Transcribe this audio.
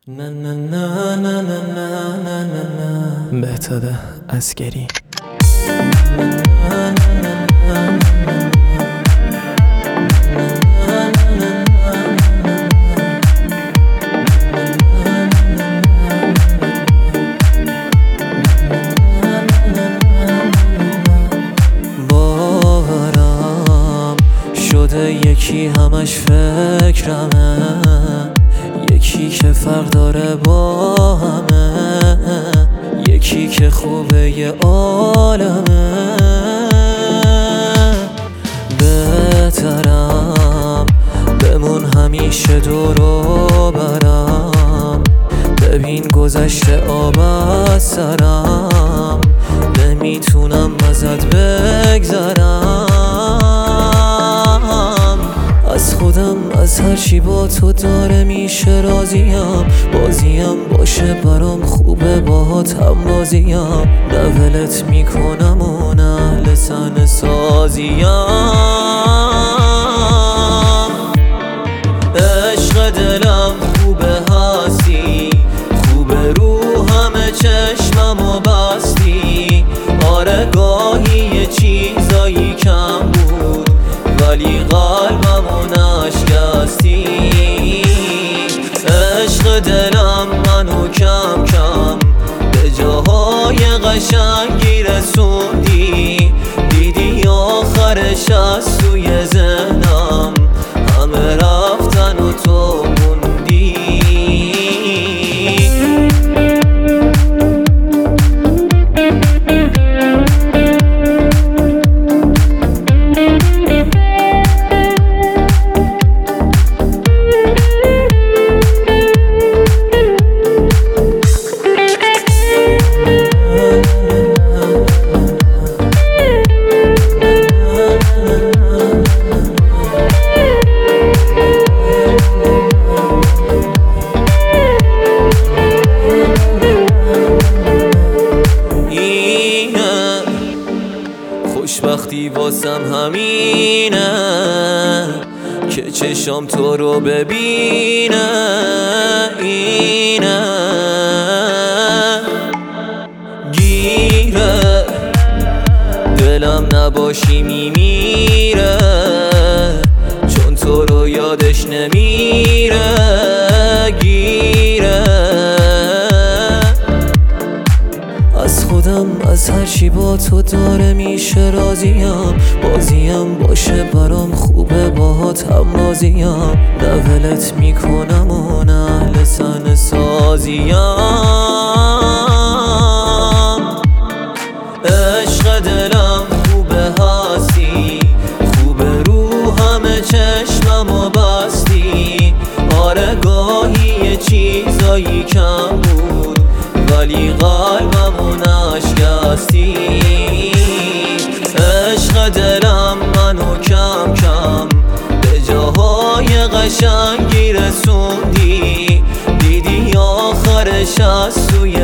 بهتاب عسگری. باورم شده یکی همش فکرمه، یکی که فرق داره با همه، یکی که خوبه یه عالمه. بهترم بمون همیشه دورو برم، ببین گذشته آب از سرم، نمیتونم ازت بگذرم. از خودم از هرچی با تو داره میشه راضیم، بازیم باشه برام خوبه باهات هم بازیم، نه ولت میکنم و نه اهل صحنه سازیم. عشق دلم خوبه هستی، خوبه رو همه چشممو بستی. آره گاهی یه چیزایی کم بود ولی قلبمو نشکستی. عشق دلم منو کم کم به جاهای قشنگی رسوندی، دیدی آخرش از سوی ذهنم همه رفتن و تو موندی. خوشبختی واسم همینه که چشام تو رو ببینه. اینه گیره دلم نباشی میمیره، چون تو رو یادش نمیره. گیره از خودم از هرچی با تو داره میشه راضیم، بازیم باشه برام خوبه باهات هم بازیم، نه ولت میکنم و نه اهل صحنه سازیم. عشق دلم خوبه هستی، خوبه رو همه چشممو بستی. آره گاهی یه چیزایی کم بود ولی قلبمو نشکستی. عشق دلم منو کم کم به جاهای قشنگی رسوندی، دیدی آخرش از سوی